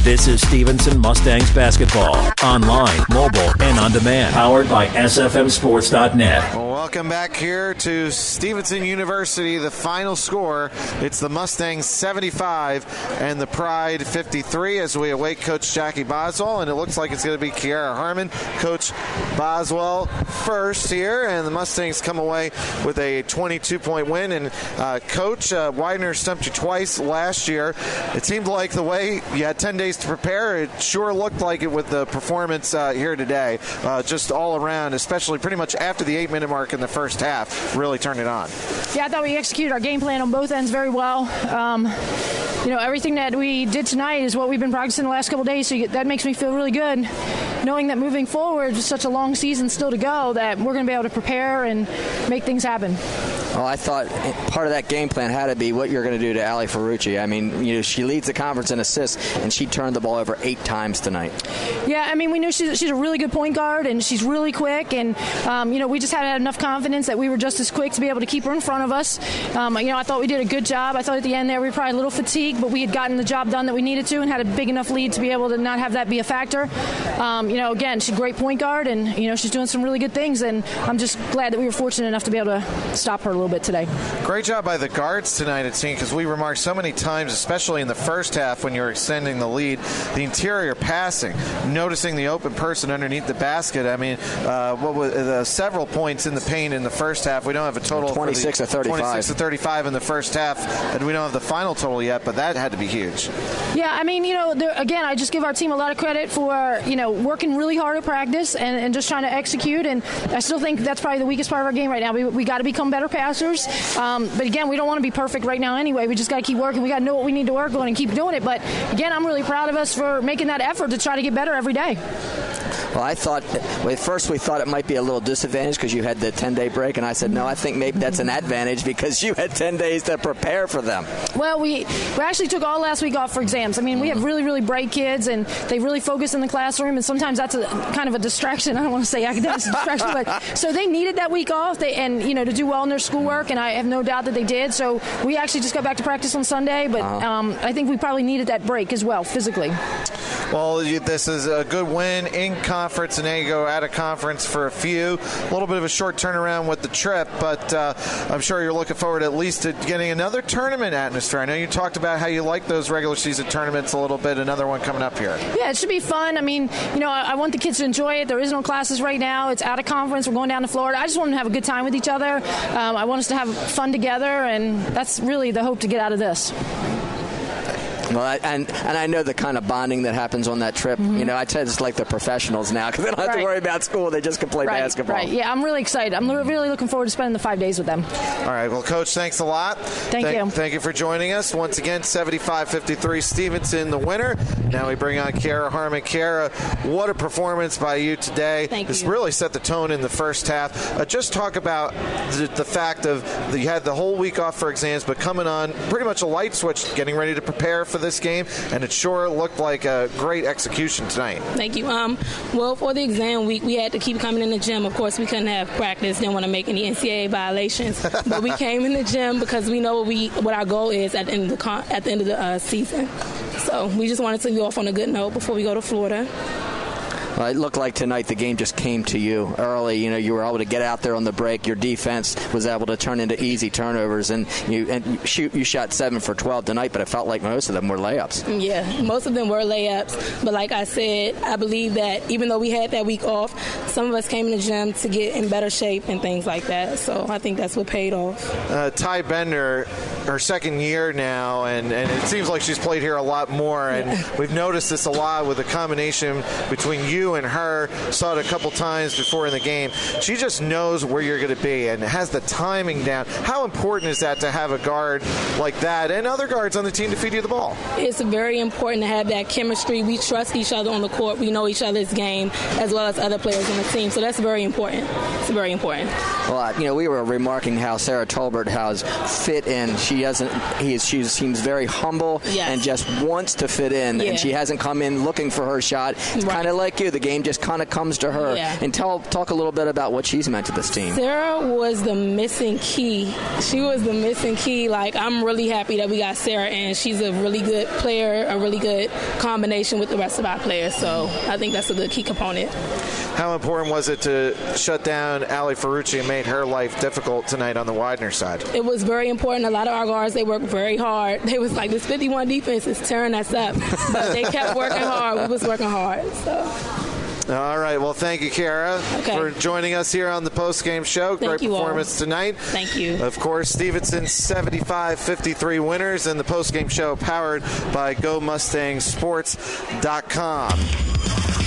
This is Stevenson Mustangs basketball. Online, mobile, and on demand. Powered by SFMSports.net. Well, welcome back here to Stevenson University. The final score, it's the Mustangs 75 and the Pride 53 as we await Coach Jackie Boswell. And it looks like it's going to be Kiara Harmon. Coach Boswell first here, and the Mustangs come away with a 22-point win. And Coach Widener stumped you twice last year. It seemed like the way you had 10 days to prepare, it sure looked like it with the performance here today. Just all around, especially pretty much after the 8-minute mark in the first half, really turned it on. Yeah, I thought we executed our game plan on both ends very well. Everything that we did tonight is what we've been practicing the last couple of days, so that makes me feel really good, knowing that moving forward, with such a long season still to go, that we're going to be able to prepare and make things happen. Well, I thought part of that game plan had to be what you're going to do to Ali Ferrucci. I mean, she leads the conference in assists, and she turned the ball over 8 times tonight. Yeah, I mean, we knew she's a really good point guard, and she's really quick, and, we just had enough confidence that we were just as quick to be able to keep her in front of us. I thought we did a good job. I thought at the end there we were probably a little fatigued, but we had gotten the job done that we needed to and had a big enough lead to be able to not have that be a factor. Again, she's a great point guard, and, she's doing some really good things, and I'm just glad that we were fortunate enough to be able to stop her a little bit today. Great job by the guards tonight, it seemed, because we remarked so many times, especially in the first half when you were extending the lead, the interior passing, noticing the open person underneath the basket. I mean, what was several points in the paint in the first half. We don't have a total 26 to 35. 26 to 35 in the first half, and we don't have the final total yet, but that had to be huge. Yeah, I mean, again, I just give our team a lot of credit for, working really hard at practice and just trying to execute, and I still think that's probably the weakest part of our game right now. We got to become better passers, but again, we don't want to be perfect right now anyway. We just got to keep working. We got to know what we need to work on and keep doing it, but again, I'm really proud of us for making that effort to try to get better every day. Well, I thought, at first we thought it might be a little disadvantage because you had the 10-day break, and I said, no, I think maybe that's an advantage because you had 10 days to prepare for them. Well, we actually took all last week off for exams. I mean, we have really, really bright kids, and they really focus in the classroom, and sometimes that's a kind of a distraction. I don't want to say academic distraction, but so they needed that week off, to do well in their schoolwork, and I have no doubt that they did. So we actually just got back to practice on Sunday, but I think we probably needed that break as well, physically. Well, this is a good win in conference, and now you go out of conference for a few. A little bit of a short turnaround with the trip, but I'm sure you're looking forward at least to getting another tournament atmosphere. I know you talked about how you like those regular season tournaments a little bit. Another one coming up here. Yeah, it should be fun. I mean, I want the kids to enjoy it. There is no classes right now. It's out of conference. We're going down to Florida. I just want them to have a good time with each other. I want us to have fun together, and that's really the hope to get out of this. Well, and I know the kind of bonding that happens on that trip. Mm-hmm. I tell you, it's like the professionals now because they don't have to worry about school. They just can play basketball. Right. Yeah, I'm really excited. I'm really looking forward to spending the 5 days with them. All right. Well, Coach, thanks a lot. Thank you. Thank you for joining us. Once again, 75-53 Stevenson, the winner. Now we bring on Kiara Harmon. Kiara, what a performance by you today. Thank you. This really set the tone in the first half. Just talk about the fact of you had the whole week off for exams, but coming on pretty much a light switch, getting ready to prepare for this game, and it sure looked like a great execution tonight. Thank you. Well, for the exam week, we had to keep coming in the gym. Of course, we couldn't have practice, didn't want to make any NCAA violations, but we came in the gym because we know what our goal is at the end of the season. So we just wanted to be off on a good note before we go to Florida. Well, it looked like tonight the game just came to you early. You were able to get out there on the break. Your defense was able to turn into easy turnovers, and you shot 7 for 12 tonight, but it felt like most of them were layups. Yeah, most of them were layups. But like I said, I believe that even though we had that week off, some of us came in the gym to get in better shape and things like that. So I think that's what paid off. Ty Bender, her second year now, and it seems like she's played here a lot more, and we've noticed this a lot with the combination between you and her. Saw it a couple times before in the game. She just knows where you're going to be and has the timing down. How important is that to have a guard like that and other guards on the team to feed you the ball? It's very important to have that chemistry. We trust each other on the court. We know each other's game as well as other players on the team. So that's very important. It's very important. Well, we were remarking how Sarah Tolbert has fit in. She she seems very humble and just wants to fit in, and she hasn't come in looking for her shot. It's kind of like you. The game just kind of comes to her. And talk a little bit about what she's meant to this team. Sarah was the missing key. She was the missing key. Like, I'm really happy that we got Sarah in. She's a really good player, a really good combination with the rest of our players. So I think that's a good key component. How important was it to shut down Ali Ferrucci and made her life difficult tonight on the Widener side? It was very important. A lot of our guards, they worked very hard. They was like, this 51 defense is tearing us up. But they kept working hard. We was working hard. So. All right. Well, thank you, Kara, for joining us here on the postgame show. Great performance tonight. Thank you. Of course, Stevenson 75-53 winners, and the postgame show powered by GoMustangSports.com.